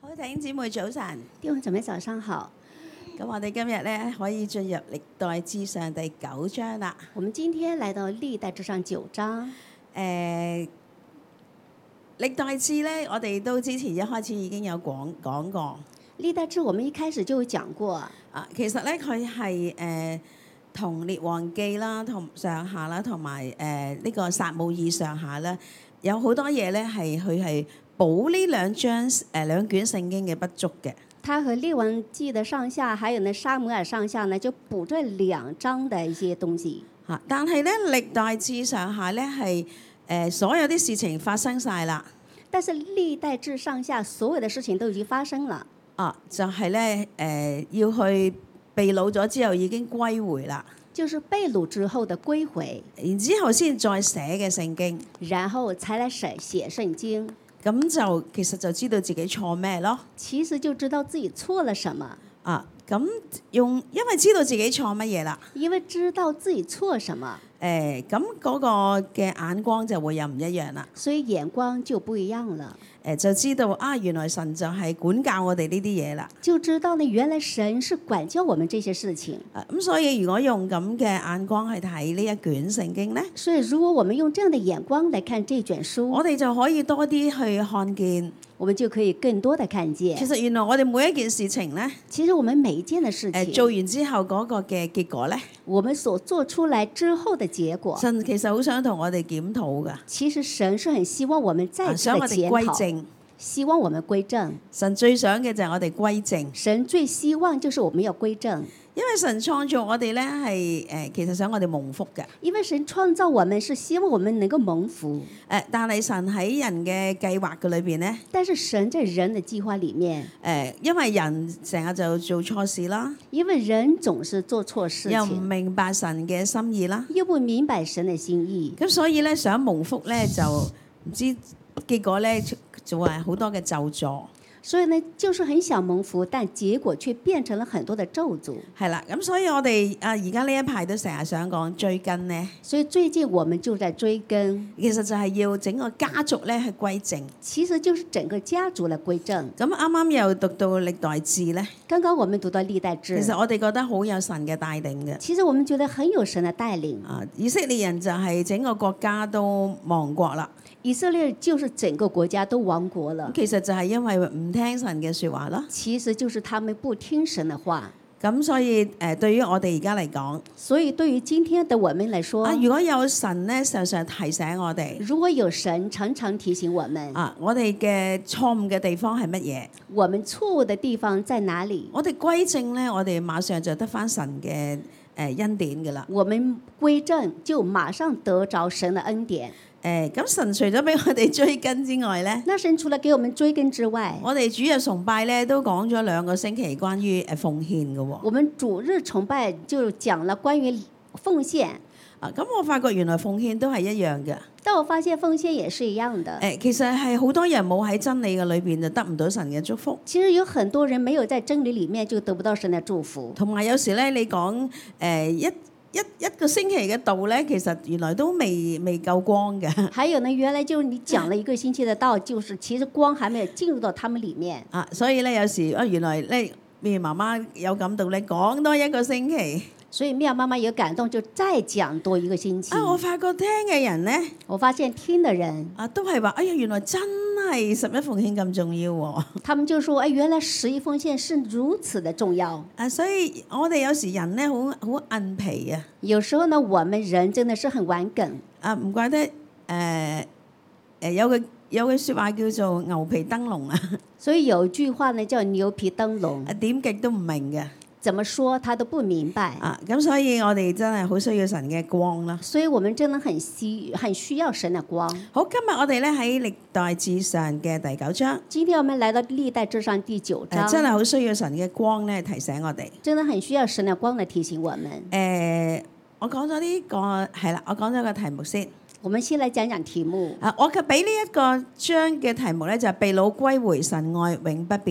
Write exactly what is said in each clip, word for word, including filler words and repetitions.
好，弟兄姊妹早晨。 弟兄姊妹早上好。 咁我哋今日咧可以進入歷代志上第九章啦。 我們今天來到歷代志上九章。 誒、歷代志咧，我哋都之前一開始已經有講講過。 歷代志我們一開始就有講過。 啊，其實咧佢係誒同列王記啦，同上下啦，同埋誒呢個撒母耳上下咧，有好多嘢咧係佢係補呢兩章誒、呃、兩卷聖經嘅不足嘅。 他和列王記的上下，還有呢撒母耳上下呢，就補這兩章的一些東西。 嚇！但係咧歷代志上下咧係誒所有啲事情發生晒啦。 但是歷代志上下所有的事情都已經發生了。 啊，就係咧誒要去被擄咗之後已經歸回啦。 就是被擄之後的歸回， 然之後先再寫嘅聖經。 然後才來寫寫聖經。 咁就其實就知道自己錯咩咯。 其實就知道自己錯了什麼。 啊，咁用因為知道自己錯乜嘢啦。 因為知道自己錯什麼。 誒，咁嗰個嘅眼光就會有唔一樣啦。 所以眼光就不一樣了。 誒，就知道啊，原來神就係管教我哋呢啲嘢啦。 就知道呢，原來神是管教我們這些事情。 啊，咁所以如果用咁嘅眼光去睇呢一卷聖經咧， 所以如果我們用這樣的眼光來看這卷書， 我哋就可以多啲去看見。 我們就可以更多的看見。 其實原來我哋每一件事情咧， 其實我們每一件的事情， 誒做完之後嗰個嘅結果咧， 我們所做出來之後的結果， 神其實好想同我哋檢討噶。 其實神是很希望我們再次的想我哋檢討， 歸正。 希望我們歸正。 神最想嘅就係我哋歸正。 神最希望就是我們要歸正。 因為神創造我哋咧係誒，其實想我哋蒙福嘅。 因為神創造我們是希望我們能夠蒙福。 誒，但係神喺人嘅計劃嘅裏邊咧， 但是神在人的計劃裡面， 誒，因為人成日就做錯事啦， 因為人總是做錯事又唔情， 明白神嘅心意啦， 又不明白神的心意， 咁所以咧想蒙福咧就唔知結果咧就係好多嘅咒詛。 所以呢，就是很想蒙福，但結果卻變成了很多的咒詛。 係啦，咁所以我哋啊而家呢一排都成日想講追根呢。 所以最近我們就在追根， 其實就係要整個家族咧去歸正。 其實就是整個家族嚟歸正。 咁啱啱又讀到歷代志咧， 剛剛我們讀到歷代志， 其實我哋覺得好有神嘅帶領嘅。 其實我們覺得很有神嘅帶領。 啊，以色列人就係整個國家都亡國啦。 以色列就是整個國家都亡國了。 其實就係因為唔聽神嘅説話啦。 其實就是他們不聽神的話。 咁所以誒、呃，對於我哋而家嚟講， 所以對於今天的我們來說， 啊，如果有神咧，常常提醒我哋， 如果有神常常提醒我們， 啊，我哋嘅錯誤嘅地方係乜嘢？ 我們錯誤的地方在哪裡？ 我哋歸正咧，我哋馬上就得返神嘅誒恩典㗎啦。 我們歸正就馬上得着神的恩典。 誒，咁神除咗俾我哋追根之外咧， 那神除了給我們追根之外， 我哋主日崇拜咧都講咗兩個星期關於誒奉獻嘅喎。 我們主日崇拜就講了關於奉獻。 啊，咁我發覺原來奉獻都係一樣嘅。 但我發現奉獻也是一樣的。 誒，其實係好多人冇喺真理嘅裏邊就得唔到神嘅祝福。 其實有很多人沒有在真理裡面就得不到神嘅祝福。 同埋有時咧，你講誒一一一個星期嘅道咧，其實原來都未未夠光嘅。 還有呢，原來就你講了一個星期嘅道，就是其實光還沒有進入到他們裡面。 啊，所以咧有時啊，原來咧妙媽媽有感動咧，講多一個星期。 所以妙媽媽有感動，就再講多一個星期。 啊，我發覺聽嘅人咧， 我發現聽的人啊都係話，哎呀，原來真係十一奉獻咁重要喎。 他們就說：哎，原來十一奉獻是如此的重要。 啊，所以我哋有時人咧好好硬皮啊。 有時候呢，我們人真的是很頑梗。 啊，唔怪得誒誒、呃呃、有句有句説話叫做牛皮燈籠啊。 所以有句話呢叫牛皮燈籠。 啊，點極都唔明嘅。 怎麼說他都不明白啊！咁所以我哋真係好需要神嘅光啦。 所以我們真的很需很需要神的光。 好，今日我哋咧喺歷代志上嘅第九章。 今天我們來到歷代志上第九章。 啊、真係好需要神嘅光咧提醒我哋。 真的很需要神的光嚟提醒我們。 誒、呃，我講咗呢個係啦，我講咗個題目先。 我們先來講講題目。 啊，我嘅俾呢一個章嘅題目咧就係被擄歸回，神愛永不變。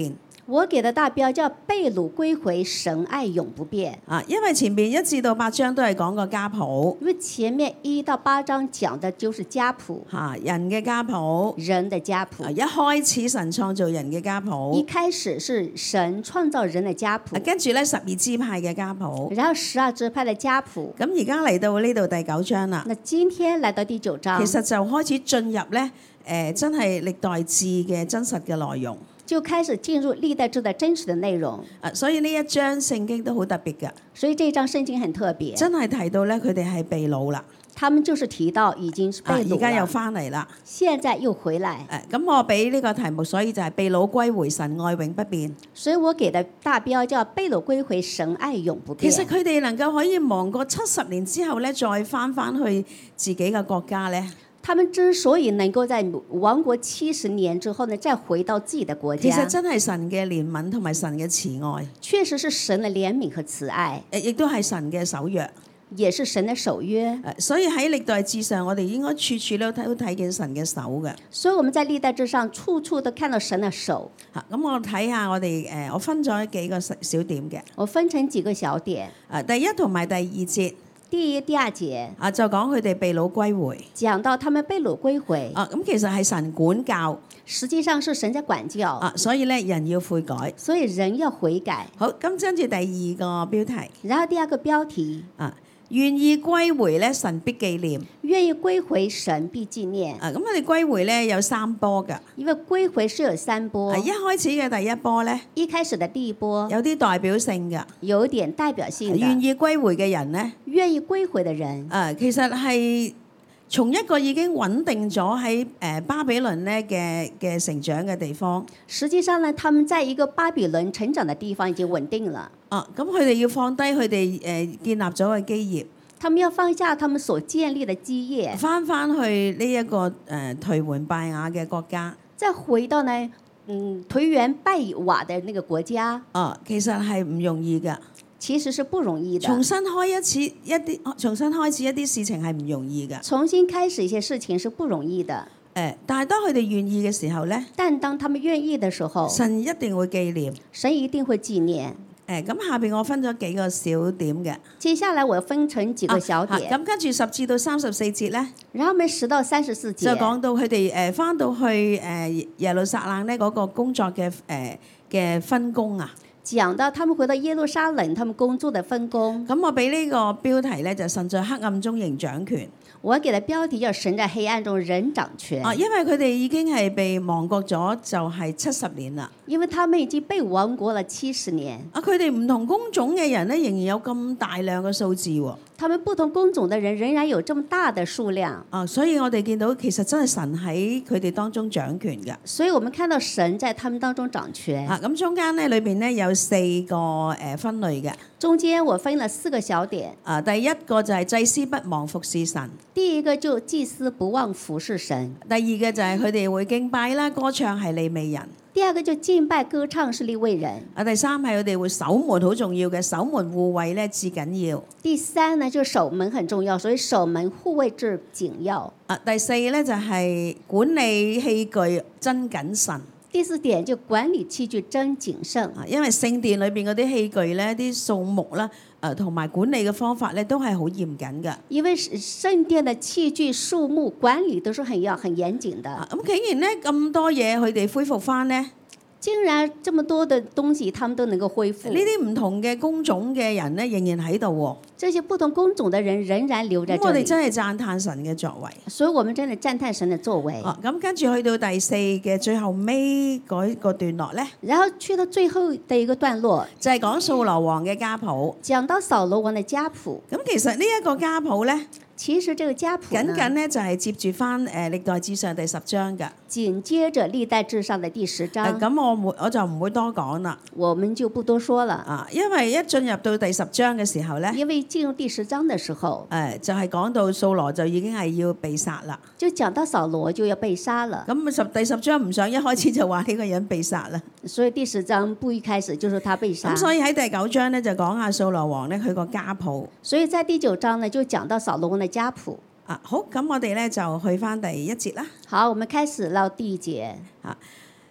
我給的大標叫被擄歸回，神愛永不變。 啊，因為前邊一至到八章都係講個家譜， 因為前面一到八章講的就是家譜， 嚇人嘅家譜， 人的家啊譜。 一開始神創造人嘅家一譜， 開始是神創造人的家啊譜， 跟住咧十二支派嘅家譜， 然後十二支派的家譜。 咁而家嚟到呢度第九章啦， 那今天來到第九章， 其實就開始進入咧誒、呃、真係歷代志嘅真實嘅內容。 就開始進入歷代志的真實的內容。 啊，所以呢一章聖經都好特別㗎， 所以這章聖經很特別， 真係提到咧佢哋係被擄啦， 他們就是提到已經是被啊而擄家又了， 翻嚟啦。 現在又回來。 誒咁我俾呢個題目，所以就係被擄歸回，神愛永不變。 所以我給的大標叫被擄歸回，神愛永不變。 其實佢哋能夠可以亡國七十年之後咧，再翻翻去自己嘅國家咧， 他們之所以能夠在亡國七十年之後呢，再回到自己的國其實家， 真係神嘅憐憫同埋神嘅慈愛， 確實是神的憐憫和慈愛， 誒亦都係神嘅守約。 也是神的守約。 誒所以喺歷代志上，我哋應該處處都睇都睇見神嘅手嘅。 所以我們在歷代志上，處處都看到神的手。 嚇咁我睇下我哋誒，我分咗幾個小小點嘅。 我分成幾個小點， 誒第一同埋第二節第一、第二節啊，就講佢哋被擄歸回。 講到他們被擄歸回， 啊咁其實係神管教實際上是神在管教， 啊，所以咧人要悔改。 所以人要悔改。 好，咁跟住第二個標題然後第二個標題， 啊，願意歸回咧，神必紀念。 願意歸回，神必紀念。 啊，咁我哋歸回咧有三波㗎。 因為歸回是有三波啊，，一開始嘅第一波咧一開始的第一波有啲代表性㗎。 有點代表性願的， 意歸回嘅人咧， 願意歸回的人， 啊，其實係從一個已經穩定咗喺誒巴比倫咧嘅嘅成長嘅地方。 實際上呢，他們在一個巴比倫成長的地方已經穩定了， 啊，咁佢哋要放低佢哋誒建立咗嘅基業， 他們要放下他們所建立的基業， 翻翻去呢一個誒頹垣敗瓦嘅國家。 再回到呢，嗯，頹垣敗瓦的那個國家， 啊，其實係唔容易㗎。 其實是不容易的。 重新開一次一啲，重新開始一啲事情係唔容易㗎。 重新開始一些事情是不容易的， 誒，但係當佢哋願意嘅時候咧， 但當他們願意的時候， 神一定會紀念。 神一定會紀念。 誒，咁下邊我分咗幾個小點嘅。 接下來我分成幾個小點， 咁跟住十至到三十四節咧， 然後我們十到三十四就節講到佢哋誒翻到去誒耶路撒冷咧嗰個工作嘅誒嘅分工啊。 講到他們回到耶路撒冷，他們工作的分工。 咁我俾呢個標題咧就神在黑暗中仍掌權。 我給的標題叫神在黑暗中仍掌權。 啊，因為佢哋已經係被亡國咗，就係七十年啦。 因為他們已經被亡國了七十年。 啊，佢哋唔同工種嘅人咧，仍然有咁大量嘅數字喎。 他們不同工種的人仍然有這麼大的數量。 啊，所以我哋見到其實真係神喺佢哋當中掌權嘅。 所以我們看到神在他們當中掌權。 啊，咁中間咧裏邊咧有四個誒分類嘅。 中間我分了四個小點。 啊，第一個就係祭司不忘服侍神。 第一個就祭司不忘服侍神。 第二個就係佢哋會敬拜啦，歌唱係利未人。 第二個就敬拜歌唱是利未人。 啊，第三係佢哋會守門，好重要嘅，守門護衛咧至緊要。 第三呢就守門很重要，所以守門護衛至緊要。 啊，第四咧就係管理器具真謹慎。 第四點就管理器具真謹慎。 啊，因為聖殿裏邊嗰啲器具咧，啲數目啦，誒同埋管理嘅方法咧，都係好嚴謹嘅。 因為聖殿的器具數目管理都是很要很嚴謹的。 咁竟然咧咁多嘢，佢哋恢復翻咧？ 竟然這麼多的東西，他們都能夠恢復。 呢啲唔同嘅工種嘅人咧，仍然喺度喎。 這些不同工種的人仍然留在這裡。 我哋真係讚歎神嘅作為。 所以我們真的讚歎神的作為。 哦，咁跟住去到第四嘅最後尾嗰個段落咧， 然後去到最後的一個段落， 就係講掃羅王嘅家譜。 講到掃羅王嘅家譜。 咁其實呢一個家譜咧， 其實這個家譜僅僅咧就係接住翻誒歷代志上第十章㗎。 緊接着歷代志上的第十章。 咁我冇我就唔會多講啦。 我們就不多說了。 啊，因為一進入到第十章嘅時候咧， 因為進入第十章的時候， 誒就係講到掃羅就已經係要被殺啦。 就講到掃羅就要被殺了。 咁十第十章唔想一開始就話呢個人被殺啦。 所以第十章不一開始就說他被殺。 咁所以喺第九章咧就講下掃羅王咧佢個家譜。 所以在第九章呢就講到掃羅王嘅家譜。 啊，好，咁我哋咧就去翻第一節啦。 好，我們開始到第一節。 啊，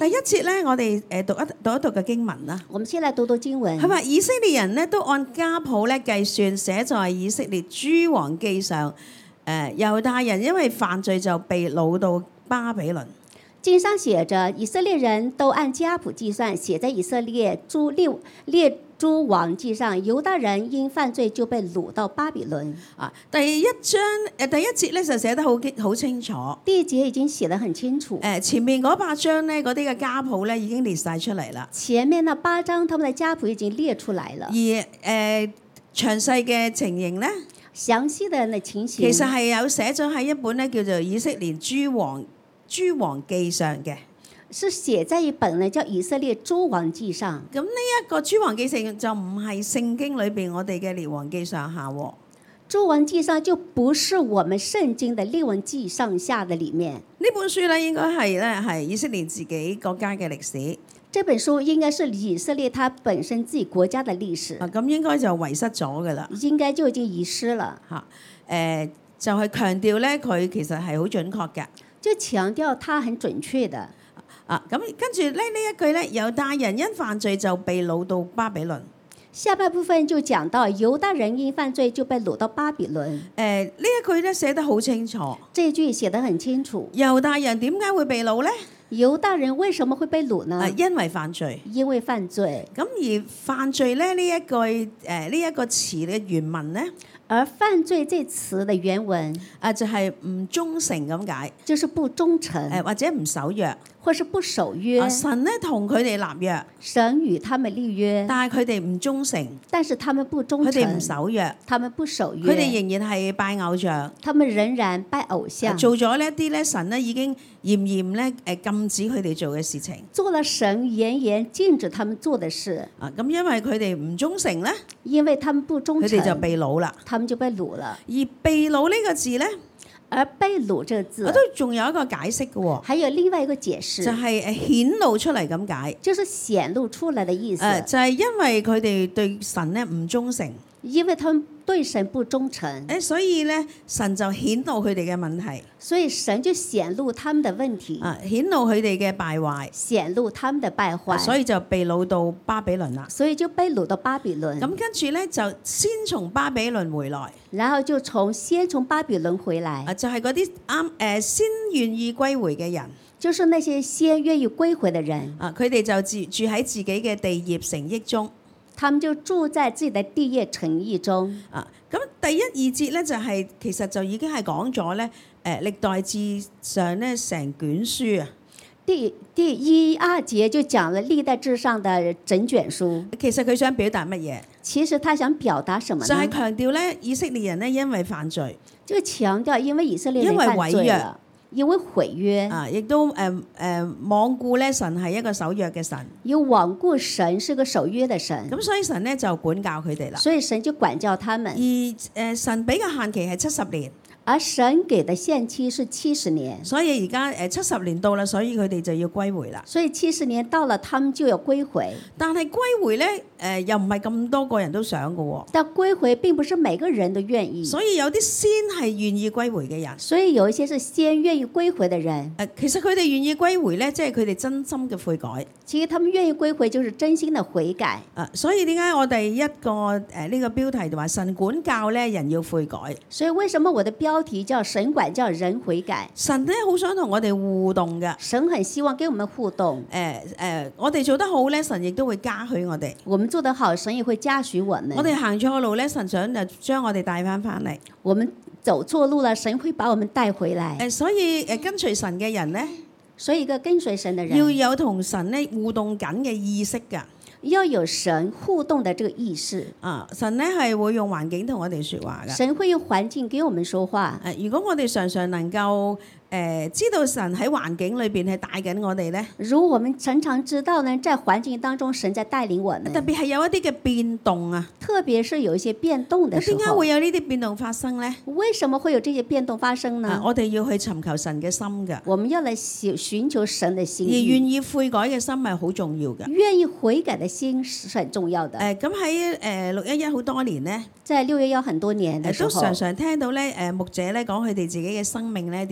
第一節咧，我哋誒讀一讀一讀嘅經文啦。 我們先來讀讀經文。 佢話以色列人呢都按家譜咧計算，寫在以色列諸王記上。誒、呃、猶大人因為犯罪就被擄到巴比倫。 經上寫着，以色列人都按家譜計算，寫在以色列諸列列諸王記上。猶大人因犯罪就被擄到巴比倫。 啊，第一章誒第一節咧就寫得好好清楚。 第一節已經寫得很清楚。 誒前面嗰八章咧，嗰啲嘅家譜咧已經列晒出嚟啦。 前面那八章，他們的家譜已經列出來了。 而誒、呃、詳細嘅情形咧， 詳細的那情形， 其實係有寫咗喺一本咧叫做《以色列諸王諸王記》上嘅。 是寫在一本呢叫《以色列諸王記》上。 咁呢一個諸王記上就唔係聖經裏邊我哋嘅列王記上下喎。 諸王記上就不是我們聖經的列王記上下的裡面。 呢本書咧應該係咧係以色列自己國家嘅歷史。 這本書應該是以色列它本身自己國家的歷史。 啊，咁應該就遺失咗噶啦。 應該就已經遺失了。 嚇，誒、呃、就係、是、強調咧，佢其實係好準確嘅。 就強調它很準確的。 啊，咁跟住咧呢一句咧，猶大人因犯罪就被擄到巴比倫。 下半部分就講到猶大人因犯罪就被擄到巴比倫。誒、 呃，呢一句咧寫得好清楚。 這句寫得很清楚。 猶大人點解會被擄咧？ 猶大人為什麼會被擄呢？ 啊，因為犯罪。 因為犯罪。 咁而犯罪咧呢一句誒呢一個詞嘅原文咧？ 而犯罪這詞的原文啊，就係、是、唔忠誠咁解， 就是不忠誠， 誒或者唔守約， 或是不守約。 啊、神咧同佢哋立約， 神與他們立約， 但係佢哋唔忠誠， 但是他們不忠誠， 佢哋唔守約， 他們不守約， 佢哋仍然係拜偶像， 他們仍然拜偶像， 做咗呢一啲咧神咧已經嚴嚴咧誒禁止佢哋做嘅事情， 做了神嚴嚴禁止他們做的事。 啊咁因為佢哋唔忠誠咧， 因為他們不忠誠， 佢哋就被擄啦， 他們就被擄了。 而被擄呢個字咧， 而被擄這個字， 我都仲有一個解釋嘅喎， 還有另外一個解釋， 就係誒顯露出嚟咁解， 就是顯露出來的意思。 誒就係因為佢哋對神咧唔忠誠， 因為他們對神不忠誠， 誒所以咧神就顯露佢哋嘅問題， 所以神就顯露他們的問題， 啊顯露佢哋嘅敗壞， 顯露他們的敗壞， 所以就被擄到巴比倫啦。 所以就被擄到巴比倫。 咁跟住咧就先從巴比倫回來， 然後就從先從巴比倫回來， 啊就係嗰啲啱誒先願意歸回嘅人， 就是那些先願意歸回的人， 啊佢哋就住住喺自己嘅地業城邑中， 他們就住在自己的地業城邑中。 啊咁第一二節咧就係、是、其實就已經係講咗咧誒歷代志上咧成卷書啊。 第第一二節就講了歷代志上的整卷書。 其實佢想表達乜嘢？ 其實他想表達什麼呢？ 就係、是、強調咧以色列人咧因為犯罪， 就強調因為以色列人犯罪了，因為毀約啊，亦都誒誒、呃、罔顧咧神係一個守約嘅神， 有罔顧神是個守約嘅神， 咁所以神咧就管教佢哋啦。 所以神就管教他們。 而誒、呃、神俾嘅限期係七十年。 而神給的限期是七十年， 所以而家誒七十年到啦，所以佢哋就要歸回啦。 所以七十年到了，他們就要歸回。 但係歸回咧，誒、呃、又唔係咁多個人都想嘅喎。 但歸回並不是每個人都願意， 所以有啲先係願意歸回嘅人。 所以有一些是先願意歸回嘅人。 誒、呃，其實佢哋願意歸回咧，即係佢哋真心嘅悔改。 其實他們願意歸回，就是真心的悔改。 啊，所以點解我哋一個誒呢、呃這個標題就話神管教咧，人要悔改。 所以為什麼我的標題叫神管教人悔改？ 神咧好想同我哋互動嘅。 神很希望跟我們互動。 誒、呃、誒、呃，我哋做得好咧，神亦都會嘉許我哋。 我們做得好，神也會嘉許我們。 我哋行錯路咧，神想就將我哋帶翻翻嚟。 我們走錯路了，神會把我們帶回來。 誒、呃，所以誒跟隨神嘅人咧。 所以一個跟隨神的人要有同神咧互動緊嘅意識㗎， 要有神互動的這個意識。 啊，神咧係會用環境同我哋説話㗎。 神會用環境給我們說話。 誒、啊，如果我哋常常能夠誒、呃、知道神喺環境裏邊係帶緊我哋咧， 如我們常常知道呢，在環境當中神在帶領我們。 特別係有一啲嘅變動啊， 特別是有一些變動的時候。 點解會有呢啲變動發生咧？ 為什麼會有這些變動發生呢？ 啊、我哋要去尋求神嘅心㗎。 我們要來尋尋求神的心意。 而願意悔改嘅心係好重要㗎。 願意悔改的心是很重要的。 誒咁喺誒六一一好多年咧， 在六一一很多年嘅時候， 都常常聽到咧誒牧者咧講佢哋自己嘅生命咧點樣被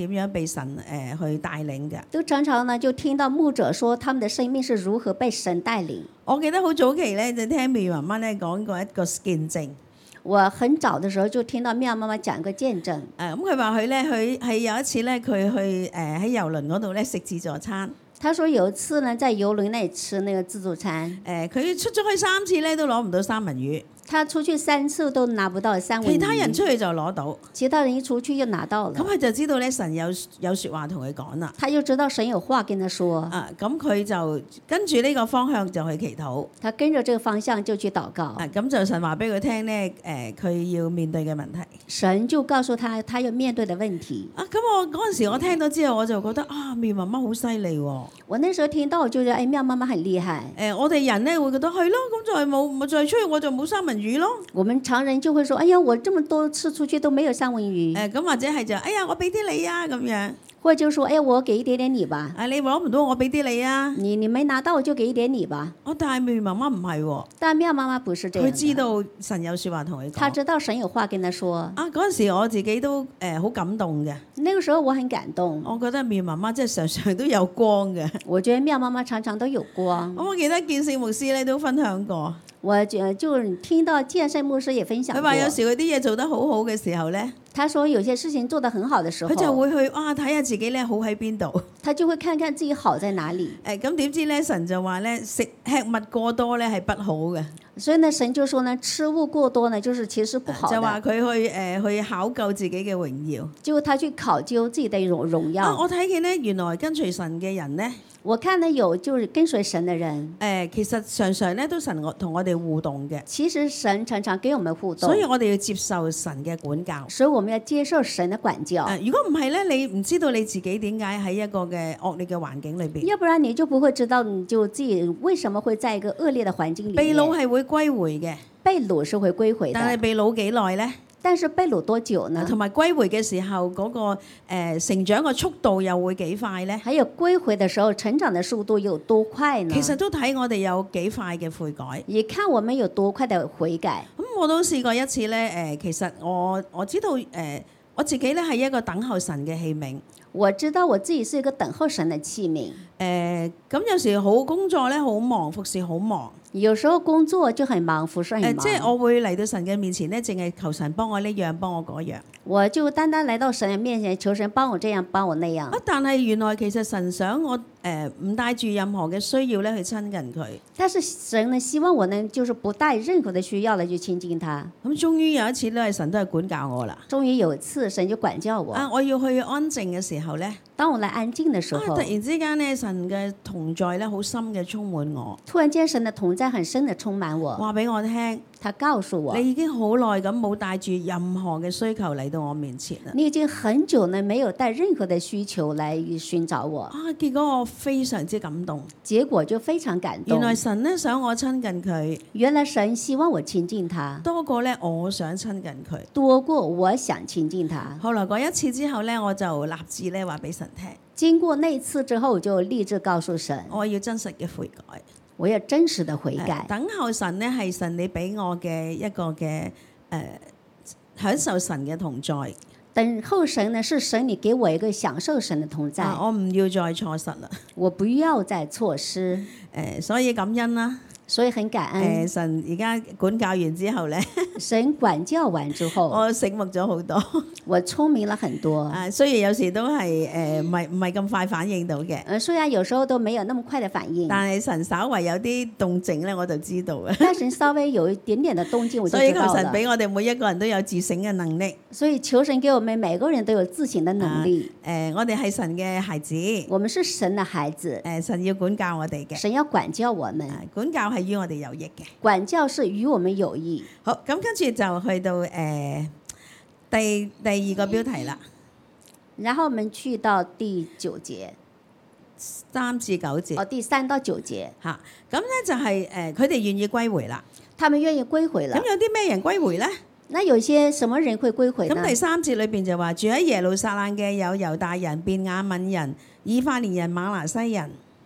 神誒、呃、去帶領嘅。 都常常呢就聽到牧者說他們的生命是如何被神帶領。 我記得好早期咧就聽妙媽媽咧講過一個見證。 我很早的時候就聽到妙媽媽講一個見證。 誒咁佢話佢咧，佢係有一次咧，佢去誒喺郵輪嗰度咧食自助餐。 他說有一次呢，在郵輪那裡吃那個自助餐。 誒佢出咗去三次咧，都攞唔到三文魚。 他出去三次都拿不到三文魚。 其他人出去就攞到。 其他人一出去就拿到了。 咁佢就知道咧，神有有説話同佢講啦。 他就知道神有話跟他說。 啊，咁佢就跟住呢個方向就去祈禱。 他跟着這個方向就去禱告。 啊，咁就神話俾佢聽咧，誒佢要面對嘅問題。 神就告訴他，他要面對的問題。 啊，咁我嗰陣時我聽到之後，我就覺得啊，妙媽媽好犀利喎。 我那時候聽到，我就覺得誒妙媽媽很厲害。 誒，我哋人咧會覺得係咯，咁就係冇冇再出去我就冇三文魚咯。 我們常人就會說：哎呀，我這麼多次出去都沒有三文魚。 誒，咁或者係就哎呀，我俾啲你啊咁樣。 或者就說：哎呀，我給一點點你吧。 啊，你攞唔到我俾啲你啊。 你你沒拿到我就給一點你吧。 哦，但係妙媽媽唔係喎。 但妙媽媽不是這樣。 佢知道神有説話同佢講。 他知道神有話跟他說。 啊，嗰陣時我自己都誒好感動嘅。 那個時候我很感動。 我覺得妙媽媽即係常常都有光嘅。 我覺得妙媽媽常常都有光。 我記得建聖牧師咧都分享過。 我就就聽到建聖牧師也分享過。 佢話有時佢啲嘢做得好好嘅時候咧， 他說有些事情做得很好的時候， 佢就會去哇睇下自己咧好喺邊度。 他就會看看自己好在哪裡。 誒咁點知咧神就話咧食吃物過多咧係不好嘅。 所以呢神就說呢吃物過多呢就是其實不好的。 就話佢去誒、呃、去考究自己嘅榮耀。 就他去考究自己的榮榮耀。 啊，我睇見咧原來跟隨神嘅人咧。 我看呢有就是跟隨神的人， 誒、呃、其實常常咧都神我同我哋互動嘅。 其實神常常跟我們互動， 所以我哋要接受神嘅管教。 所以我們要接受神的管教。 呃、如果唔係咧，你唔知道你自己點解喺一個嘅惡劣嘅環境裏邊。 要不然你就不會知道你就自己為什麼會在一個惡劣的環境裡面。 被擄係會歸回嘅， 被擄是會歸回的。 但係被擄幾耐咧？ 但是被擄多久呢？ 同埋歸回嘅時候嗰、那個、呃、成長嘅速度又會幾快咧？ 還有歸回嘅時候成長嘅速度有多快呢？ 其實都睇我哋有幾快嘅悔改。 也看我們有多快嘅悔改。 咁我都試過一次咧，誒、呃、其實我我知道誒、呃、我自己咧係一個等候神嘅器皿。 我知道我自己是一個等候神嘅器皿。誒、 呃，咁有時好工作咧，好忙，服侍好忙。 有時候工作就很忙，服侍很忙。 呃、即係我會嚟到神嘅面前咧，淨係求神幫我呢樣，幫我嗰樣。 我就單單來到神嘅面前，求神幫我這樣，幫我那樣。 啊！但係原來其實神想我誒唔帶住任何嘅需要咧去親近佢。 但是神呢希望我呢，就是不帶任何嘅需要嚟去親近他。 咁終於有一次咧，神都係管教我啦。 終於有一次神就管教我。 啊！我要去安靜嘅時候咧， 當我來安靜嘅時候， 啊、突然之間咧，神嘅同在咧好深嘅充滿我。 突然間神嘅同在很深嘅充滿我。 話俾我聽， 他告訴我， 你已經好耐咁冇帶住任何嘅需求嚟到我面前啦。 你已經很久呢，沒有帶任何嘅需求嚟尋找我。 啊！結果我非常之感動。 結果就非常感動。 原來神咧想我親近佢。 原來神希望我親近他。 多過咧，我想親近佢。 多過我想親近他。 後來嗰一次之後咧，我就立志咧話俾神聽。 經過那一次之後，我就立志告訴神， 我要真實嘅悔改。 我要真實的悔改。 等候神呢係神你俾我嘅一個嘅誒、呃、享受神嘅同在。 等候神呢是神你給我一個享受神的同在。 啊、我唔要再錯失啦。 我不要再錯失。 誒、呃，所以感恩啦。 所以很感恩。 誒、呃，神而家管教完之後咧， 神管教完之後， 我醒目咗好多。 我聰明了很多。 啊，雖然有時都係誒唔係唔係咁快反應到嘅。 誒，雖然有時候都沒有那麼快的反應。 但係神稍為有啲動靜咧，我就知道嘅。 但神稍微有一點點的動靜，我就知道了。 所以求神俾我哋每一個人都有自省嘅能力。 所以求神給我們每個人都有自省的能力。 誒、啊呃，我哋係神嘅孩子。 我們是神的孩子。誒、 呃，神要管教我哋嘅。 神要管教我們。 啊、管教係與我哋有益嘅。 管教是與我們有益。 好，咁跟住就去到誒、呃、第第二個標題啦。 然後我們去到第九節， 三至九節。 哦，第三到九節。 嚇，咁咧就係、是、誒，佢、呃、哋願意歸回啦。 他們願意歸回了。 咁有啲咩人歸回咧？ 那有些什麼人會歸回呢？ 咁第三節裏邊就話住喺耶路撒冷嘅有猶大人、便雅憫人、以法蓮人、瑪拿西人。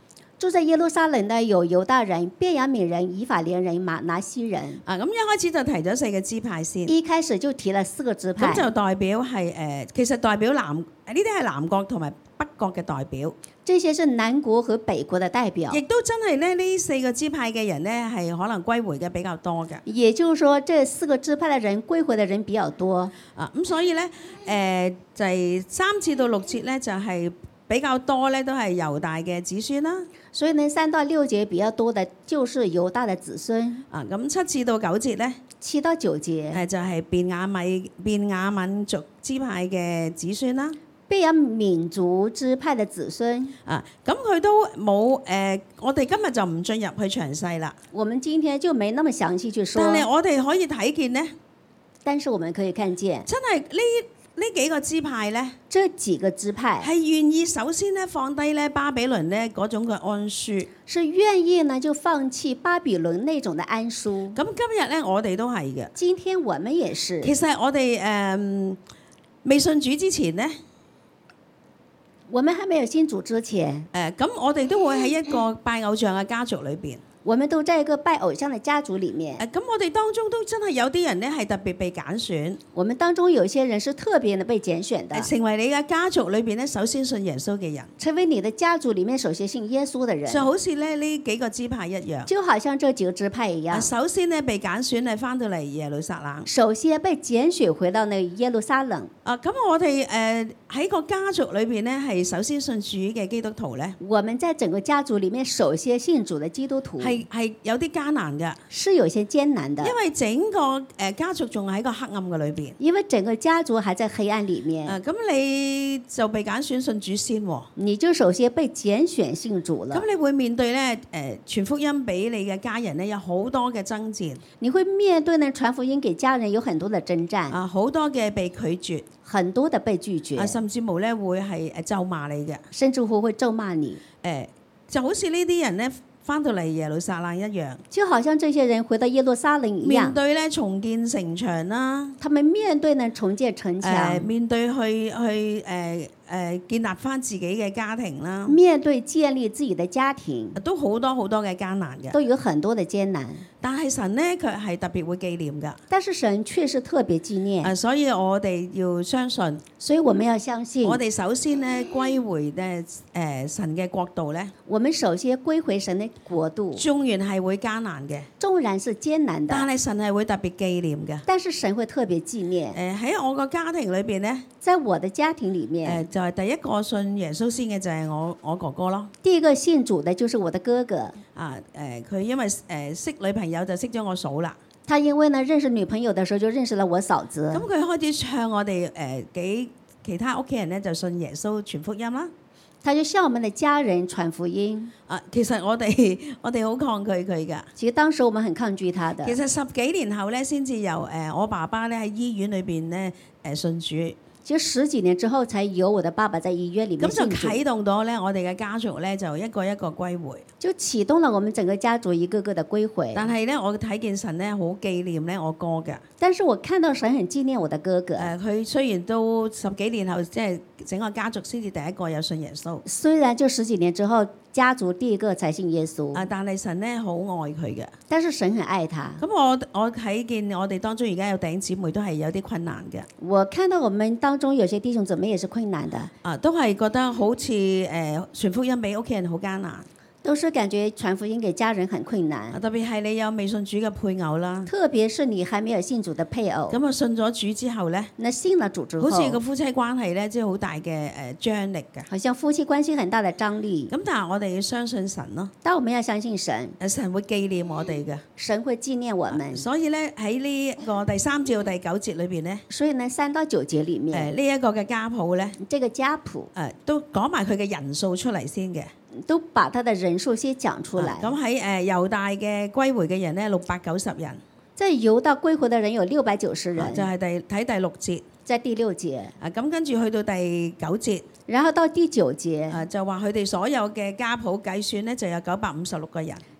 住在耶路撒冷的有猶大人、便雅憫人、以法蓮人、瑪拿西人。 啊，咁一開始就提咗四個支派先。 一開始就提了四個支派。 咁就代表係誒、呃，其實代表南呢啲係南國同埋北國嘅代表。 這些是南國和北國的代表。 亦都真係咧，呢四個支派嘅人咧係可能歸回嘅比較多嘅。 也就是說，這四個支派嘅人歸回嘅人比較多。 啊，咁所以咧誒、呃、就係、是、三至到六節咧就係、是、比較多咧，都係猶大嘅子孫啦。 所以呢，三到六節比較多的，就是猶大的子孫。 啊，咁七至到九節咧， 七到九節誒就係便雅米便雅憫族支派嘅子孫啦。 便雅憫族支派嘅子孫。 啊，咁佢都冇誒、呃，我哋今日就唔進入去詳細啦。 我們今天就沒那麼詳細去說。 但係我哋可以睇見呢， 但是我們可以看見， 真係呢呢幾個支派咧， 這幾個支派係願意首先咧放低咧巴比倫咧嗰種嘅安舒， 是願意呢就放棄巴比倫那種的安舒。 咁今日咧我哋都係嘅。 今天我們也是。 其實我哋誒、呃、未信主之前咧。 我們還沒有信主之前， 誒咁、呃、我哋都會喺一個拜偶像嘅家族裏邊。 我們都在一個拜偶像的家族裡面。 誒咁、呃、我哋當中都真係有啲人咧係特別被揀選。 我們當中有些人是特別的被揀選的。 成為你嘅家族裏邊咧，首先信耶穌嘅人。 成為你的家族裡面首先信耶穌的人。 就好似咧呢幾個支派一樣。 就好像這幾個支派一樣。 首先咧被揀選係翻到嚟耶路撒冷。 首先被揀選回到那耶路撒冷。 啊咁我哋誒喺個家族裏邊咧係首先信主嘅基督徒咧。 我們在整個家族裡面首先信主的基督徒。 係係有啲艱難㗎， 是有些艱難的， 因為整個誒家族仲喺個黑暗嘅裏邊。 因為整個家族還在黑暗裡面。 啊，咁你就被揀選信主先喎。 你就首先被揀選信主了。 咁你會面對咧誒傳福音俾你嘅家人咧，有好多嘅爭戰。 你會面對呢傳福音給家人有很多的征戰。 啊，好多嘅被拒絕， 很多的被拒絕。 啊，甚至乎咧會係誒咒罵你嘅， 甚至乎會咒罵你。 誒就好似呢啲人咧。翻到嚟耶路撒冷一樣， 就好像這些人回到耶路撒冷一樣， 面對咧重建城牆啦， 他們面對呢重建城牆， 呃、面對去去誒誒、呃、建立翻自己嘅家庭啦， 面對建立自己的家庭， 都好多好多嘅艱難嘅， 都有很多的艱難。 但係神咧佢係特別會紀念㗎， 但是神卻是特別紀念。 呃、所以我哋要相信， 所以我們要相信， 我哋首先咧歸回咧誒、呃、神嘅國度咧， 我們首先歸回神的國度， 縱然係會艱難嘅， 縱然是艱難的， 但係神係會特別紀念嘅。 但是神會特別紀念。 誒喺、呃、我個家庭裏邊咧， 在我的家庭裡面， 誒、呃、就係、是、第一個信耶穌先嘅就係我我哥哥咯。 第一個信主的就是我的哥哥。 啊誒，佢、呃、因為誒、呃、識女朋友就識咗我嫂啦。 他因為呢認識女朋友的時候就認識了我嫂子。 咁佢開始向我哋誒、呃、幾其他屋企人咧就信耶穌傳福音啦。 他就向我們的家人傳福音。 啊，其實我哋我哋好抗拒佢㗎。 其實當時我們很抗拒他的。 其實十幾年後咧，先至由誒、呃、我爸爸咧喺醫院裏邊咧誒信主。 其實十幾年之後，才有我的爸爸在醫院裡面信主。 咁就啟動到咧，我哋嘅家族咧就一個一個歸回。 就啟動了我們整個家族一個個的歸回。 但係咧，我睇見神咧好紀念咧我哥嘅。 但是我看到神很紀念我的哥哥。 誒，佢雖然都十幾年後，即係整個家族先至第一個有信耶穌。 雖然就十幾年之後，家族第一個才信耶穌。 啊，但係神咧好愛佢嘅。 但是神很愛他。 咁我我睇見我哋當中而家有弟兄姊妹都係有啲困難嘅。 我看到我們當中有些弟兄姊妹也是困難的。 啊，都係覺得好似誒傳福音俾屋企人好艱難。 都是感覺傳福音給家人很困難， 特別係你有未信主嘅配偶啦。 特別是你還沒有信主的配偶。 咁啊，信咗主之後咧， 那信了主之後， 好似個夫妻關係咧，即係好大嘅誒張力嘅。 好像夫妻關係很大的張力。 咁但係我哋要相信神咯。 但我們要相信神， 誒神會紀念我哋嘅。 神會紀念我們。 所以咧喺呢個第三至到第九節裏邊咧， 所以呢三到九節裡面， 誒呢一個嘅家譜咧， 這個家譜誒都講埋佢嘅人數出嚟先嘅。 都把他的人數先講出來。 咁喺誒猶大嘅歸回嘅人咧，六百九十人。 在猶大歸回嘅人有六百九十人。 就係第睇第六節。 在第六節。 啊，咁跟住去到第九節。 然後到第九節。 啊，就話佢哋所有嘅家譜計算咧，就有九百五十六個人。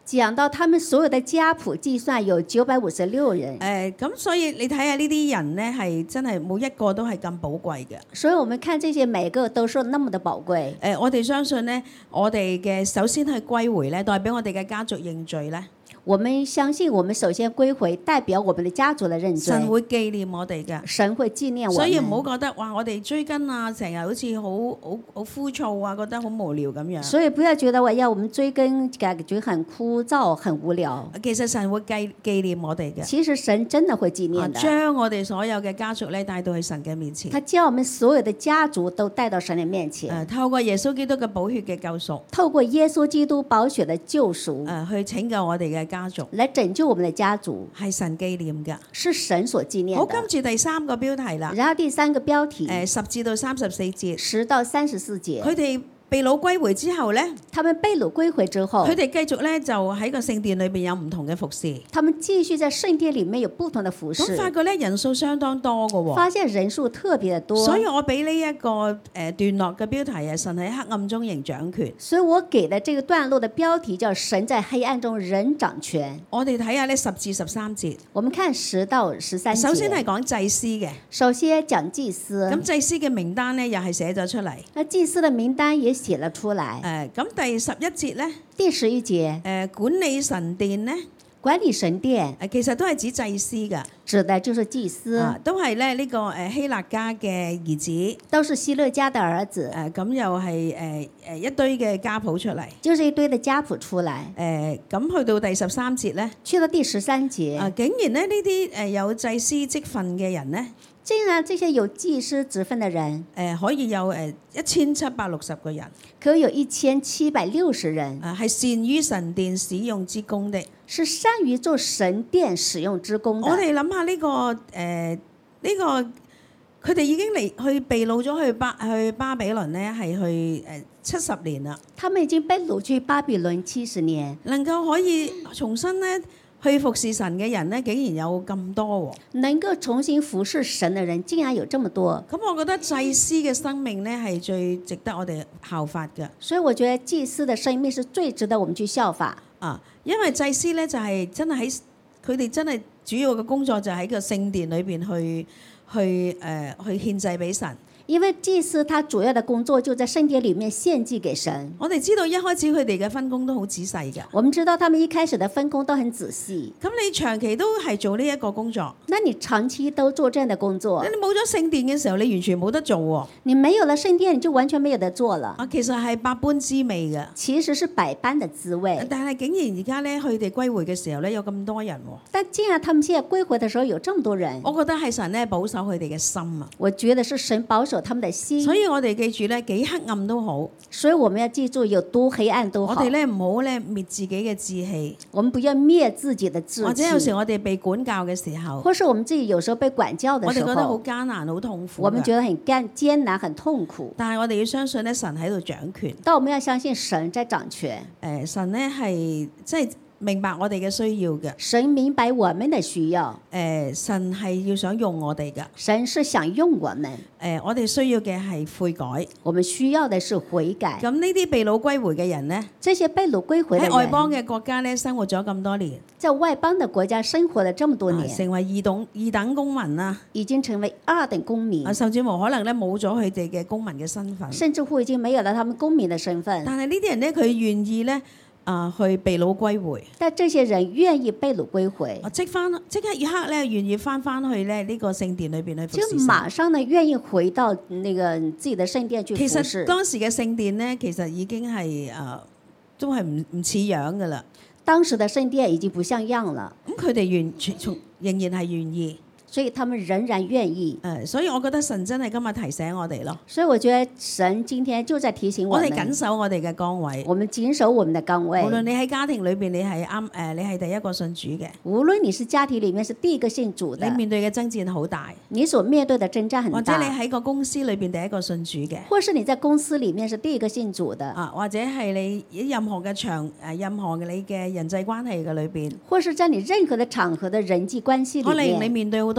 講到他們所有的家譜計算有九百五十六人。 誒咁、呃，所以你睇下呢啲人咧，係真係每一個都係咁寶貴嘅。 所以我們看這些每個都是那麼的寶貴。 誒、呃，我哋相信咧，我哋嘅首先去歸回咧，代表我哋嘅家族認罪咧。 我們相信，我們首先歸回，代表我們的家族的認罪。 神會紀念我哋嘅， 神會紀念我們。 所以唔好覺得哇，我哋追根啊，成日好似好好好枯燥啊，覺得好無聊咁樣。 所以不要覺得我要我們追根，感覺很枯燥、很無聊。 其實神會紀紀念我哋嘅。 其實神真的會紀念的。 將我哋所有嘅家族咧帶到去神嘅面前。 他將我們所有的家族都帶到神嘅面前。 誒，透過耶穌基督嘅寶血嘅救贖。 透過耶穌基督寶血嘅救贖。 誒，去拯救我哋嘅家族。 來拯救我們的家族， 係神紀念嘅， 是神所紀念的。 好，跟住第三個標題啦。 然後第三個標題， 誒，十至到三十四節， 十到三十四節， 佢哋被擄歸回之後咧， 他們被擄歸回之後， 佢哋繼續咧就喺個聖殿裏邊有唔同嘅服侍。 他們繼續在聖殿裡面有不同的服侍。 咁發覺咧人數相當多嘅喎， 發現人數特別的多。 所以我俾呢一個誒段落嘅標題啊，神喺黑暗中仍掌權。 所以我給的這個段落的標題叫神在黑暗中仍掌權。 我哋睇下呢十至十三節。 我們看十到十三節。 首先係講祭司嘅。 首先講祭司。 咁祭司嘅名單咧又係寫咗出嚟。 那祭司的名單也寫了出來。 誒咁第十一節咧， 第十一節， 誒管理神殿咧， 管理神殿， 誒其實都係指祭司㗎， 指的就是祭司， 啊、都係咧呢個誒希勒家嘅兒子， 都是希勒家的兒子， 誒咁又係誒誒一堆嘅家譜出嚟， 就是一堆嘅家譜出嚟， 誒咁去到第十三節咧， 去到第十三節， 啊竟然咧呢啲誒有祭司職分嘅人咧。 竟然這些有祭司職分的人， 誒、呃、可以有誒一千七百六十個人， 可以有一千七百六十人， 啊係善於神殿使用之功的， 是善於做神殿使用之功的。 我哋諗下呢個誒呢、呃這個，佢哋已經嚟去被擄咗去巴去巴比倫咧，係去誒七十年啦。 他們已經被擄去巴比倫七十年， 能夠可以重新咧。去服侍神嘅人咧，竟然有咁多喎！ 能夠重新服侍神嘅人，竟然有這麼多。 咁我覺得祭司嘅生命咧係最值得我哋效法嘅。 所以我覺得祭司嘅生命是最值得我們去效法。 啊，因為祭司咧就係真係喺佢哋真係主要嘅工作就喺個聖殿裏邊去去誒、呃、去獻祭俾神。 因為祭司他主要的工作就在聖殿裡面獻祭給神。 我哋知道一開始佢哋嘅分工都好仔細嘅。 我們知道他們一開始的分工都很仔細。 咁你長期都係做呢一個工作？ 那你長期都做這樣的工作？ 你冇咗聖殿嘅時候，你完全冇得做喎。 你沒有了聖殿，你就完全沒有得做了。 啊，其實係百般滋味嘅。 其實是百般的滋味。 但係竟然而家咧，佢哋歸回嘅時候咧，有咁多人喎。 但既然他們現在歸回的時候有這麼多人， 我覺得係神咧保守佢哋嘅心啊。 我覺得是神保守他們的心。 所以我哋記住咧，幾黑暗都好。 所以我們要記住，有多黑暗都好。 我哋咧唔好咧滅自己嘅志氣。 我們不要滅自己的志氣。 或者有時我哋被管教嘅時候， 或是我們自己有時候被管教的時候， 我哋覺得好艱難、好痛苦。 我們覺得很艱艱難、很痛苦。 但係我哋要相信咧，神喺度掌權。 但我們要相信神在掌權。 誒、呃，神咧係即係明白我哋嘅需要嘅。 神明白我們的需要。 誒、呃，神係要想用我哋嘅。 神是想用我們。 誒、呃，我哋需要嘅係悔改。 我們需要的是悔改。 咁呢啲被擄歸回嘅人呢？ 這些被擄歸回嘅人喺外邦嘅國家咧生活咗咁多年， 在外邦嘅國家生活了這麼多年， 啊、成為二等二等公民啦， 已經成為二等公民， 啊、甚至乎可能咧冇咗佢哋嘅公民嘅身份， 甚至乎已經沒有了他們公民嘅身份。 但係呢啲人咧，佢願意咧。啊！去被擄歸回， 但這些人願意被擄歸回， 即翻即刻一刻咧，願意翻翻去咧呢個聖殿裏邊去服侍神。 就馬上呢願意回到那個自己的聖殿去服侍。 其實當時嘅聖殿咧，其實已經係誒、呃、都係唔唔似樣噶啦。 當時的聖殿已經不像樣了。 咁佢哋完全從仍然係願意。 所以他們仍然願意。 誒，所以我覺得神真係今日提醒我哋咯。 所以我覺得神今天就在提醒我們。 我哋緊守我哋嘅崗位。 我們緊守我們的崗位。 無論你喺家庭裏邊，你係啱誒，你係第一個信主嘅。 無論你是家庭裡面是第一個信主的。 你面對嘅爭戰好大。 你所面對的征戰很大。 或者你喺個公司裏邊第一個信主嘅。 或是你在公司裡面是第一個信主的。 啊，或者係你任何嘅場誒，任何嘅你嘅人際關係嘅裏邊。 或是在你任何的場合的人際關係裡面。 可能你面對好多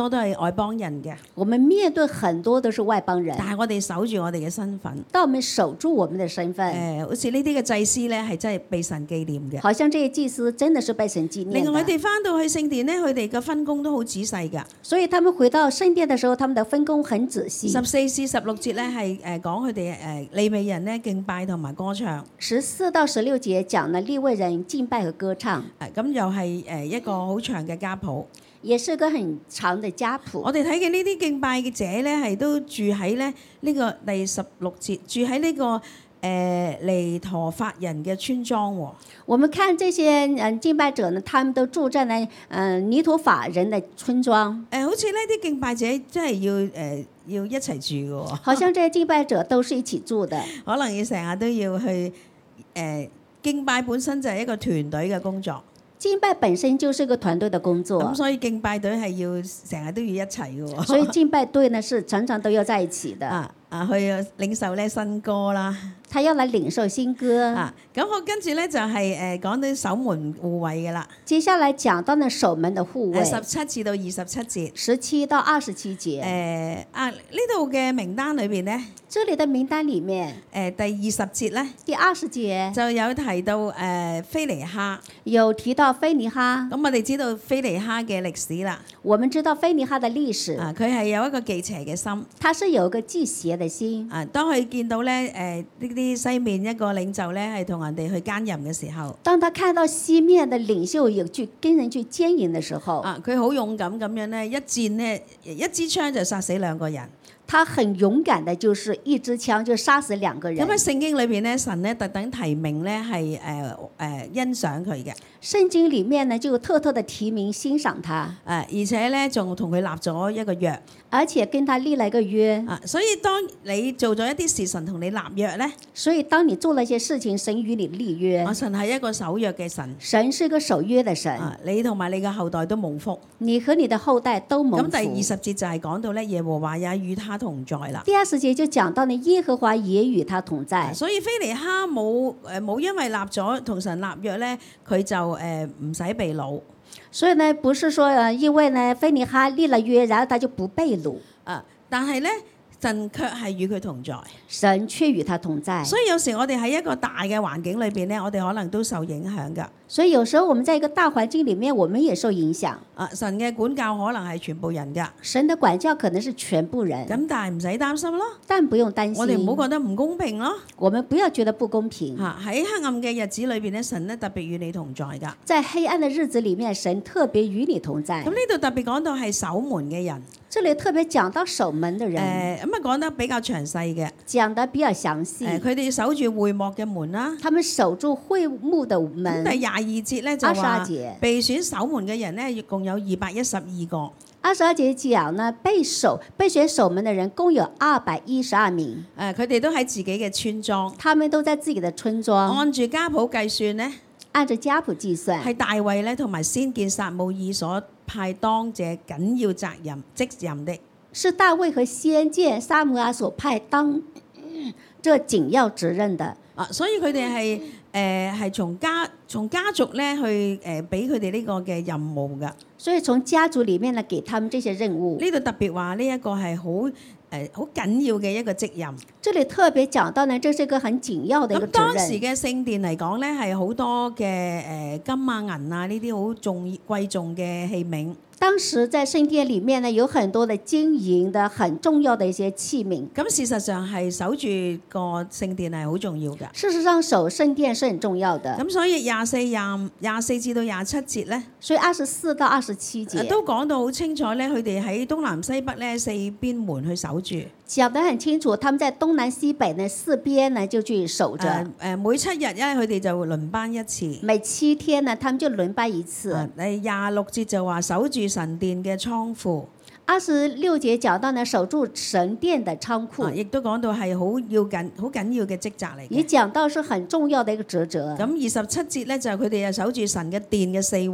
多都係外邦人嘅， 我們面對很多都是外邦人， 但係我哋守住我哋嘅身份。 但我們守住我們的身份。 誒，好似呢啲嘅祭司咧，係真係被神紀念嘅。 好像這些祭司真的是被神紀念的。 另外，佢哋翻到去聖殿咧，佢哋嘅分工都好仔細㗎。 所以他們回到聖殿的時候，他們的分工很仔細。 十四至十六節咧係誒講佢哋誒利未人咧敬拜同埋歌唱。 十四到十六節講了利未人敬拜和歌唱。 誒咁又係誒一個好長嘅家譜。 也是個很長的家譜。 我哋睇嘅呢啲敬拜嘅者咧，係都住喺咧呢個第十六節，住喺呢、這個誒尼陀法人嘅村莊喎。 我們看這些嗯敬拜者呢，他們都住在呢嗯尼陀法人的村莊。誒、 呃，好似呢啲敬拜者真係要誒、呃、要一齊住嘅喎。 好像這些敬拜者都是一起住的。 可能要成日都要去誒、呃、敬拜本身就係一個團隊嘅工作。 敬拜本身就是一個團隊的工作， 咁所以敬拜隊係要成日都要一齊嘅喎。 所以敬拜隊呢是常常都要在一起的。 啊啊，去領受咧新歌啦。 他要來領受新歌。 啊，咁我跟住咧就係誒講到守門護衛嘅啦。 接下來講到呢守門的護衛。 十七至到二十七節。 十七到二十七節。 誒啊，呢度嘅名單裏邊咧。 這裡的名單裡面。 誒第二十節咧。 第二十節。 就有提到誒非尼哈。 有提到非尼哈。 咁我哋知道非尼哈嘅歷史啦。 我們知道非尼哈的歷史。 啊，佢係有一個忌邪嘅心。 他是有一個忌邪的心。 啊，當佢見到咧誒呢啲西面一個領袖咧係同人哋去奸淫嘅時候， 當他看到西面的領袖有去跟人去奸淫的時候， 啊，佢好勇敢咁樣咧，一箭咧一支槍就殺死兩個人。 他很勇敢的，就是一支槍就殺死兩個人。 咁喺聖經裏邊咧，神咧特登提名咧係誒誒欣賞佢嘅。 聖經裡面呢就特特的提名欣賞他。 誒、啊，而且咧仲同佢立咗一個約。 而且跟他立了一個約。 啊，所以當你做咗一啲事，神同你立約咧。 所以當你做了一些事情，神與你立約。 啊，神係一個守約嘅神。 神是一個守約的神。 啊，你同埋你嘅後代都蒙福。 你和你的後代都蒙福。 咁第二十節就係講到咧，耶和華也與他同在啦。 第二十節就講到呢，耶和華也與他同在。 所以非尼哈冇誒冇因為立咗同神立約咧，佢就誒唔使被擄。 所以呢，不是說誒，因為呢非尼哈立了約，然後他就不被擄。 啊，但係咧。神卻係與佢同在， 神卻與他同在。 所以有時我哋喺一個大嘅環境裏邊咧，我哋可能都受影響㗎。 所以有時候我們在一個大環境裡面，我們也受影響。 啊，神嘅管教可能係全部人㗎。 神的管教可能是全部人。 咁但係唔使擔心咯。 但不用擔心。 我哋唔好覺得唔公平咯。 我們不要覺得不公平。 嚇，喺黑暗嘅日子裏邊咧，神咧特別與你同在㗎。 在黑暗的日子裡面，神特別與你同在。 咁呢度特別講到係守門嘅人。 這裡特別講到守門的人。 誒咁啊講得比較詳細嘅。 講得比較詳細。 誒，佢哋守住會幕嘅門啦。 他們守住會幕的門。 咁第廿二節咧就話被選守門嘅人咧，共有二百一十二個。 二十二節講呢，被守被選守門的人共有二百一十二名。 誒，佢哋都喺自己嘅村莊。 他們都在自己的村莊。 按住家譜計算呢， 按照家譜計算， 係大衛咧同埋先見撒母耳所派當這緊要責任職任的。 是大衛和先見撒母耳所派當這緊要職任的。 啊，所以佢哋係誒係從家從家族咧去誒俾佢哋呢個嘅任務㗎。 所以從家族裡面呢，給他們這些任務。 呢度特別話呢一個係好誒好緊要嘅一個職任。 這裡特別講到呢，這是一個很緊要的一個職任。咁當時嘅聖殿嚟講咧，係好多嘅誒金啊銀啊呢啲好重貴重嘅器皿。 當時在聖殿裡面呢，有很多的金銀的很重要的一些器皿。 咁事實上係守住個聖殿係好重要㗎。 事實上守聖殿是很重要的。 咁所以廿四廿廿四至到廿七節咧， 所以二十四到二十七節都講到好清楚咧，佢哋喺東南西北咧四邊門去守住。 講得很清楚，他們在東南西北呢四邊呢就去守着。誒、 呃、每七日咧，佢哋就輪班一次。 每七天呢，他們就輪班一次。誒廿六節就話守住神殿嘅倉庫。 二十六節講到呢，守住神殿的倉庫。 亦、啊、都講到係好要緊、好緊要嘅職責嚟嘅。 也講到是很重要的一個職責。 咁二十七節咧就佢哋又守住神嘅殿嘅四圍。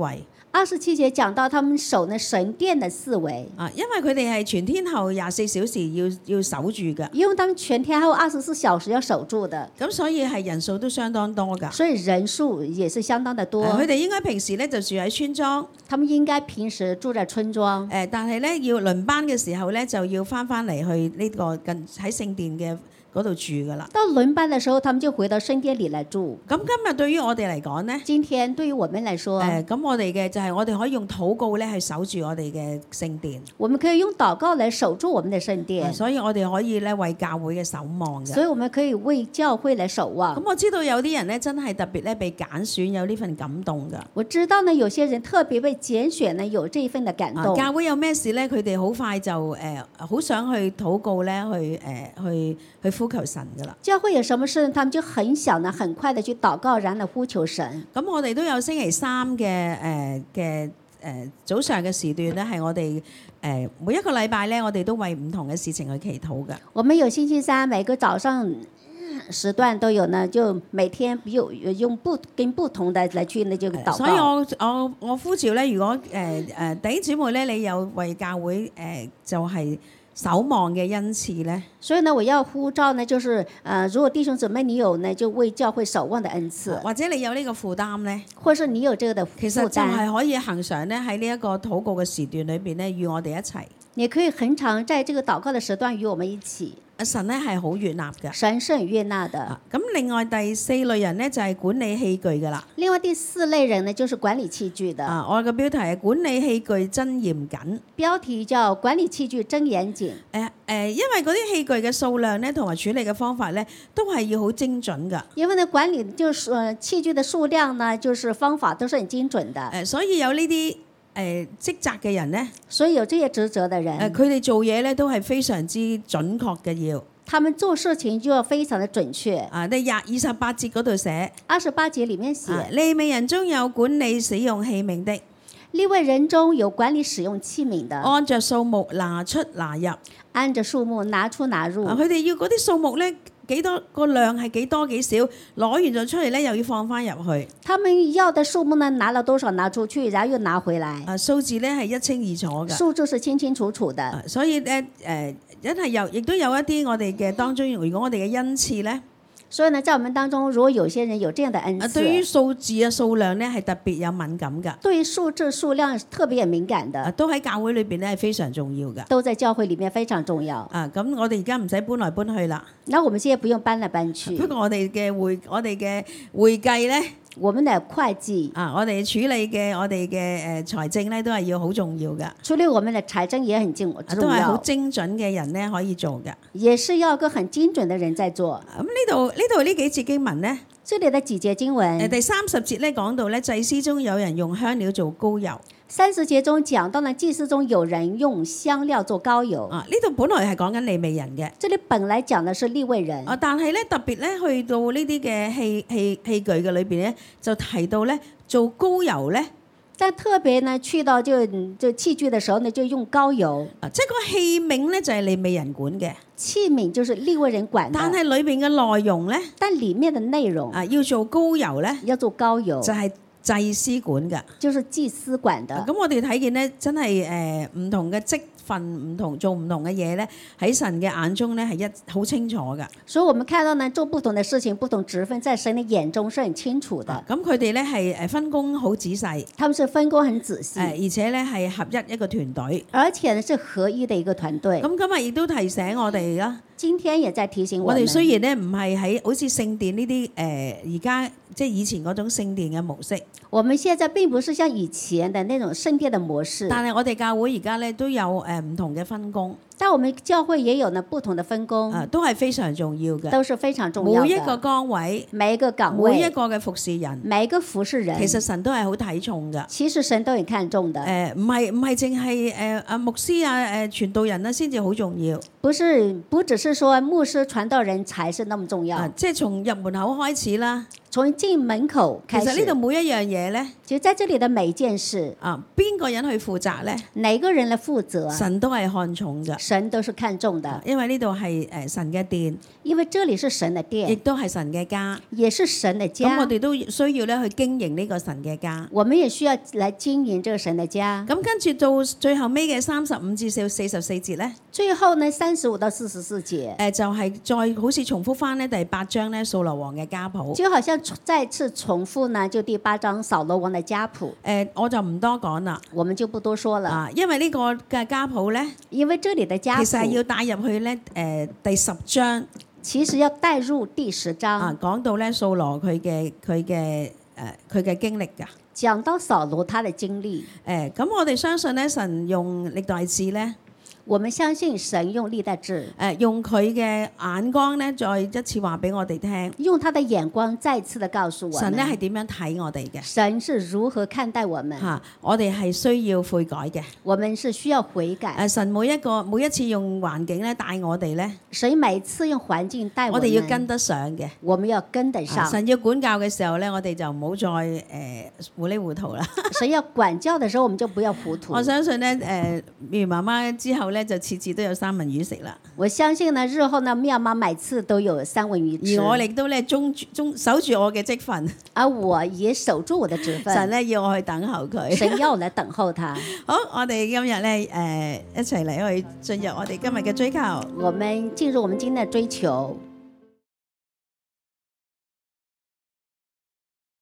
二十七節講到他們守呢神殿的四圍， 啊，因為佢哋係全天候廿四小時要要守住嘅， 因為他們全天候二十四小時要守住的， 咁所以係人數都相當多㗎。 所以人數也是相當的多。 佢哋應該平時咧就住喺村莊， 他們應該平時住在村莊， 誒，但係咧要輪班嘅時候咧就要翻翻嚟去呢個近喺聖殿嘅嗰度住㗎啦。 到輪班的時候，他們就回到聖殿裡來住。 咁今日對於我哋嚟講呢， 今天對於我們來說， 誒咁我哋嘅就係我哋可以用禱告咧去守住我哋嘅聖殿， 我們可以用禱告來守住我們的聖殿， 所以我哋可以咧為教會嘅守望嘅。 所以我們可以為教會來守望。 咁我知道有啲人咧真係特別咧被揀選，有呢份感動㗎。 我知道呢，有些人特別被揀選呢，有這一份的感動。 啊、教會有咩事咧？佢哋好快就誒好、呃、想去禱告咧，去誒、呃、去去呼求神㗎啦。 教會有什麼事，他們就很想呢，很快的去禱告，然後呼求神。 咁我哋都有星期三嘅誒嘅誒早上嘅時段咧，係我哋誒、呃、每一個禮拜咧，我哋都為唔同嘅事情去祈禱嘅。 我們有星期三每個早上時段都有呢，就每天有用不跟不同的來去呢就禱告。 所以我我我呼召咧，如果誒誒弟兄姊妹咧，你有為教會誒、呃、就係、是。守望嘅恩賜咧， 所以呢，我要呼召呢，就是，呃，如果弟兄姊妹你有呢，就為教會守望的恩賜， 或者你有呢個負擔咧， 或是你有這個的負擔， 其實就係可以恆常咧喺呢一個禱告嘅時段裏邊咧，與我哋一齊。 你可以恆常在這個禱告的時段與我們一起。 神咧係好悅納嘅， 神是很悅納的。 咁、啊、另外第四類人咧就係、是、管理器具嘅啦。 另外第四類人呢，就是管理器具的。 啊，我嘅標題係管理器具真嚴謹。 標題叫管理器具真嚴謹。誒、 呃、誒、呃，因為嗰啲器具嘅數量咧，同埋處理嘅方法咧，都係要好精準㗎。 因為呢管理就是、呃、器具的數量呢，就是方法都是很精準的。誒、 呃，所以有呢啲誒職責嘅人咧， 所以有這些職責嘅人， 誒佢哋做嘢咧都係非常之準確嘅要。 他們做事情就要非常的準確。 啊，第廿二十八節嗰度寫， 二十八節裡面寫， 啊、利未人中有管理使用器皿的， 利未人中有管理使用器皿的， 按着數目拿出拿入， 按着數目拿出拿入。 佢哋、啊、要嗰啲數目咧幾多個量係幾多幾少，攞完咗出嚟咧又要放翻入去。 他們要的數目呢，拿了多少拿出去，然後又拿回來。 啊，數字咧係一清二楚嘅， 數字是清清楚楚的。 啊、所以咧誒，一係有，亦都有一啲我哋嘅當中，如果我哋嘅恩賜咧。 所以呢，在我們當中，如果有些人有這樣的恩賜， 啊，對於數字啊數量咧係特別有敏感㗎。 對於數字數量特別有敏感的， 啊、都喺教會裏邊咧係非常重要㗎。 都在教會裡面非常重要。 啊，咁我哋而家唔使搬來搬去啦。 那我們現在不用搬來搬去。 不過我哋嘅會，我哋嘅會計咧。 我們的會計啊，我哋處理嘅我哋嘅誒財政咧，都係要好重要㗎。 處理我們的財政也很重要， 都係好精準嘅人咧可以做㗎。 也是要個很精準的人在做。 咁呢度呢度呢幾節經文咧， 這裡的幾節經文， 誒第三十節咧講到咧，祭司中有人用香料做膏油。 三十節中講到呢，祭司中有人用香料做膏油。 啊，呢度本來係講緊利未人嘅。 這裡本來講的是利未人。 啊，但係咧特別咧去到呢啲嘅器器器具嘅裏邊咧，就提到咧做膏油咧。 但特別呢去到就就器具嘅時候呢，就用膏油。 啊，即係個器皿咧就係利未人管嘅。 器皿就是利未人管的。 但係裏邊嘅內容咧， 但裡面嘅內容啊要做膏油咧， 要做膏油就係、是。祭司管㗎， 就是祭司管的。 咁、啊、我哋睇見咧，真係誒唔同嘅職份，唔同做唔同嘅嘢咧，喺神嘅眼中咧係一好清楚㗎。 啊所以，我們看到呢，做不同的事情、不同職分，在神嘅眼中是很清楚的。 咁佢哋咧係誒分工好仔細， 他們是分工很仔細， 誒而且咧係合一一個團隊， 而且呢是合一的一個團隊。 咁今日亦都提醒我哋啦。 今天也在提醒我們， 我哋雖然咧唔係喺好似聖殿呢啲誒而家即係以前嗰種聖殿嘅模式。 我們現在並不是像以前的那種聖殿的模式， 但係我哋教會而家咧都有誒唔同嘅分工。 但我們教會也有呢不同的分工， 啊，都係非常重要嘅， 都是非常重要的。 每一個崗位， 每一個崗位， 每一個嘅服侍人， 每一個服侍人， 其實神都係好睇重㗎。 其實神都很看重的。 誒唔係唔係淨係誒啊牧師啊誒傳道人啦先至好重要。 不是，不只是說牧師傳道人才是那麼重要。 啊，即係從入門口開始啦。 從進門口開始。 其實呢度每一樣嘢咧， 其實在這裡的每一件事， 啊邊個人去負責咧？ 哪個人來負責？ 神都係看重嘅， 神都是看重的， 因為呢度係誒神嘅殿， 因為這裡是神的亦殿， 都係神嘅家。 也是神的咁我家。 哋都需要咧去經營呢個神嘅家。 我們也需要來經營這個神的家。 咁跟住到最後尾嘅三十五至四四十四節咧， 最後呢，三十五到四十四節， 誒就係再好似重複翻咧第八章咧掃羅王嘅家譜。 就好像再次重複呢，就第八章掃羅王的家譜， 誒我就唔多講啦， 我們就不多說了。 啊，因為呢個嘅家譜咧， 因為這裡的家其實係要譜帶入去咧誒第十章其實要帶入第十啊， 章， 講到咧掃羅佢嘅佢嘅誒佢嘅經歷㗎。 講到掃羅他的經歷。 誒咁我哋相信咧神用歷代志咧。 我們相信神用歷代志， 誒用佢嘅眼光咧，再一次話俾我哋聽， 用他的眼光再次的告訴我們， 神咧係點樣睇我哋嘅神是如何看待我們。 嚇？我哋係需要悔改嘅。 我們是需要悔改。 誒神每一個每一次用環境咧帶我哋咧， 神每次用環境帶我們， 我哋要跟得上嘅。 我們要跟得啊上。 神要管教嘅時候咧，我哋就唔好再誒、呃、糊裡糊塗啦。 神要管教的時候，我們就不要糊塗。 我相信咧誒，妙媽媽之後咧就次次都有三文魚食啦。 我相信呢，日後呢，妙媽每次都有三文魚吃。 而我亦都咧忠忠守住我嘅職分。 而我也守住我的職分。 神咧要我去等候佢。 神要我來等候他。 好，我哋今日咧誒一齊嚟去進入我哋今日嘅追求。 我們進入我們今天的追求。